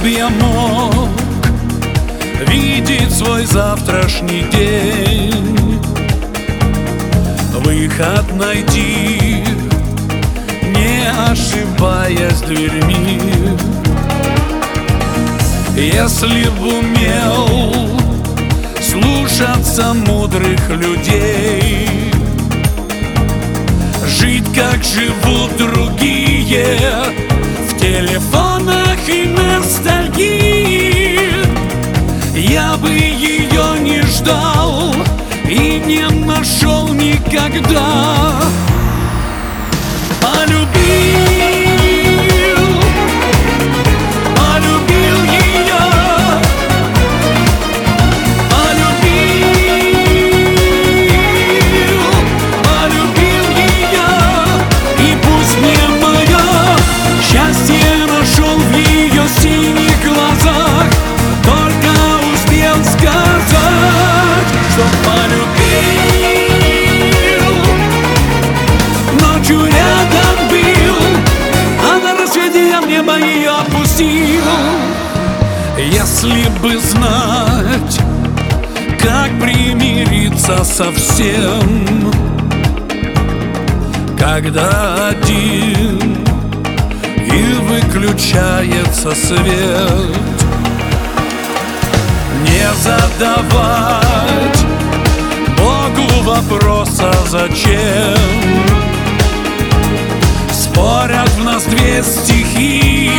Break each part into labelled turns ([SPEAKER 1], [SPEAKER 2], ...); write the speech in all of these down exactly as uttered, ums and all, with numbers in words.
[SPEAKER 1] я мог видеть свой завтрашний день, выход найти, не ошибаясь дверьми. Если б умел слушаться мудрых людей, жить, как живут другие, в телефонах и ностальгии, я бы ее не ждал и не нашел никогда. Полюбил, полюбил ее, полюбил, полюбил ее, и пусть не мое счастье нашел в ее синих глазах, только успел сказать, что полюбил. Ночью рядом был, а на рассвете я в небо ее опустил. Если бы знать, как примириться со всем, когда один и выключается свет, не задавать Богу вопроса зачем. Спорят в нас две стихии,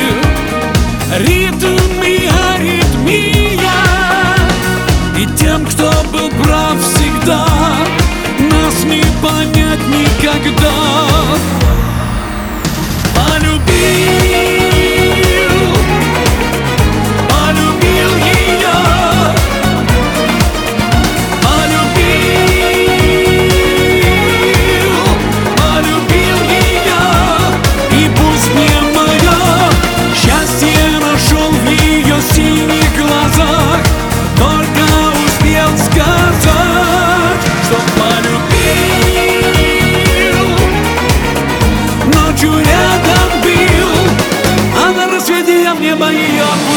[SPEAKER 1] ритм и аритмия, и тем, кто был прав всегда, нас не понять никогда. Полюбил, полюбил ее, полюбил, полюбил ее, и пусть не мое счастье нашел в ее синих глазах, только успел сказать, что полюбил. Ночью рядом был, а на рассвете я в небо ее опустил.